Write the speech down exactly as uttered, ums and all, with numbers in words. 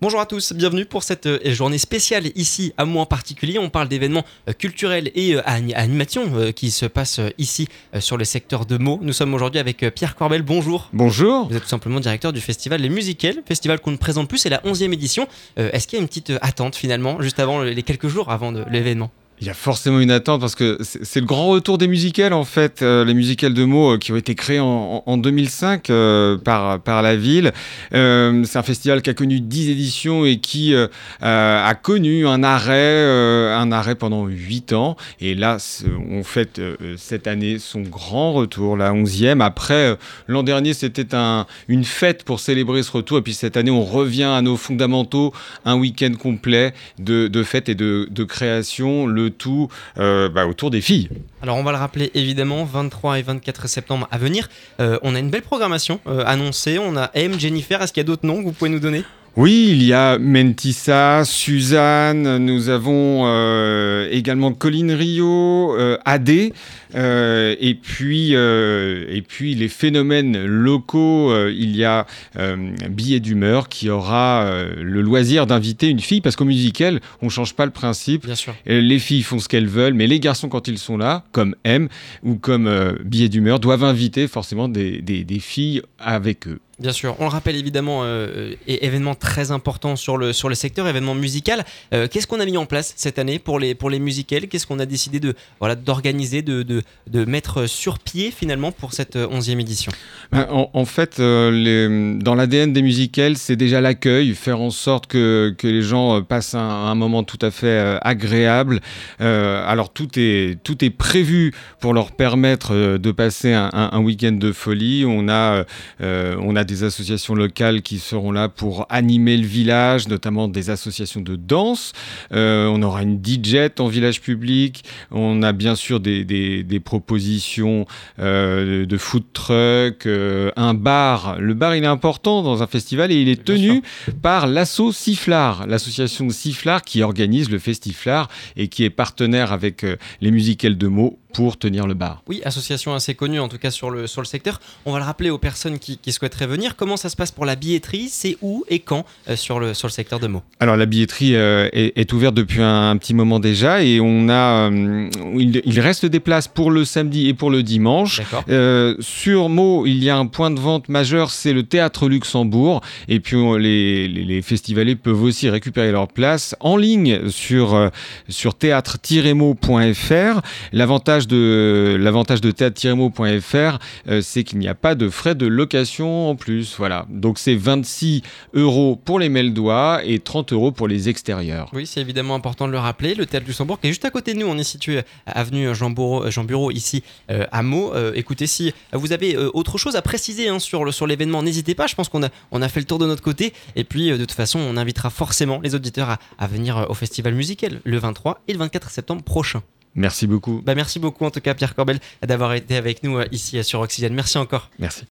Bonjour à tous, bienvenue pour cette euh, journée spéciale ici à Meaux en particulier. On parle d'événements euh, culturels et euh, ani- animations euh, qui se passent euh, ici euh, sur le secteur de Meaux. Nous sommes aujourd'hui avec euh, Pierre Corbel, bonjour. Bonjour. Vous êtes tout simplement directeur du festival Les Musicales, festival qu'on ne présente plus, c'est la onzième édition. Euh, est-ce qu'il y a une petite euh, attente finalement, juste avant les quelques jours avant de l'événement ? Il y a forcément une attente parce que c'est, c'est le grand retour des musicales en fait, euh, les musicales de Meaux euh, qui ont été créées en, en deux mille cinq euh, par, par la ville. Euh, c'est un festival qui a connu dix éditions et qui euh, euh, a connu un arrêt, euh, un arrêt pendant huit ans. Et là, on fête euh, cette année son grand retour, la onzième. Après, euh, l'an dernier, c'était un, une fête pour célébrer ce retour. Et puis cette année, on revient à nos fondamentaux, un week-end complet de, de fêtes et de, de création. Le tout euh, bah, autour des filles. Alors on va le rappeler évidemment, vingt-trois et vingt-quatre septembre à venir. Euh, on a une belle programmation euh, annoncée. On a M, Jennifer. Est-ce qu'il y a d'autres noms que vous pouvez nous donner ? Oui, il y a Mentissa, Suzanne, nous avons euh, également Colline Rio, euh, Adé, euh, et, puis, euh, et puis les phénomènes locaux, euh, il y a euh, Billet d'humeur qui aura euh, le loisir d'inviter une fille, parce qu'au musical, on ne change pas le principe. Bien sûr. Les filles font ce qu'elles veulent, mais les garçons, quand ils sont là, comme M ou comme euh, Billet d'humeur, doivent inviter forcément des, des, des filles avec eux. Bien sûr, on le rappelle évidemment, euh, é- événement très important sur le, sur le secteur, événement musical. Euh, qu'est-ce qu'on a mis en place cette année pour les, pour les musicales ? Qu'est-ce qu'on a décidé de, voilà, d'organiser, de, de, de mettre sur pied finalement pour cette onzième édition ? Ben, en, en fait, euh, les, dans l'A D N des musicales, c'est déjà l'accueil, faire en sorte que, que les gens euh, passent un, un moment tout à fait euh, agréable. Euh, alors tout est, tout est prévu pour leur permettre euh, de passer un, un, un week-end de folie. On a, euh, on a des associations locales qui seront là pour animer le village, notamment des associations de danse. Euh, on aura une D J en village public. On a bien sûr des, des, des propositions euh, de food truck, euh, un bar. Le bar, il est important dans un festival et il est tenu par l'asso Sifflard, l'association de Sifflard qui organise le Festiflard et qui est partenaire avec euh, les musicales de Meaux pour tenir le bar. Oui, association assez connue en tout cas sur le, sur le secteur. On va le rappeler aux personnes qui, qui souhaiteraient venir. Comment ça se passe pour la billetterie ? C'est où et quand euh, sur, le, sur le secteur de Meaux ? Alors la billetterie euh, est, est ouverte depuis un, un petit moment déjà et on a, euh, il, il reste des places pour le samedi et pour le dimanche. D'accord. Euh, sur Meaux, il y a un point de vente majeur, c'est le Théâtre Luxembourg. Et puis on, les, les, les festivaliers peuvent aussi récupérer leur place en ligne sur, euh, sur théâtre tiret meaux point f r. L'avantage de l'avantage de théâtre tiret meaux point f r, euh, c'est qu'il n'y a pas de frais de location en plus. Voilà. Donc c'est vingt-six euros pour les Meldois et trente euros pour les extérieurs. Oui, c'est évidemment important de le rappeler. Le Théâtre Luxembourg qui est juste à côté de nous. On est situé à avenue Jean Bureau, Jean Bureau ici euh, à Meaux. Euh, écoutez, si vous avez euh, autre chose à préciser hein, sur, le, sur l'événement, n'hésitez pas. Je pense qu'on a, on a fait le tour de notre côté. Et puis, euh, de toute façon, on invitera forcément les auditeurs à, à venir euh, au Festival musical le vingt-trois et le vingt-quatre septembre prochain. Merci beaucoup. Bah, merci beaucoup en tout cas Pierre Corbel d'avoir été avec nous euh, ici euh, sur Oxygène. Merci encore. Merci.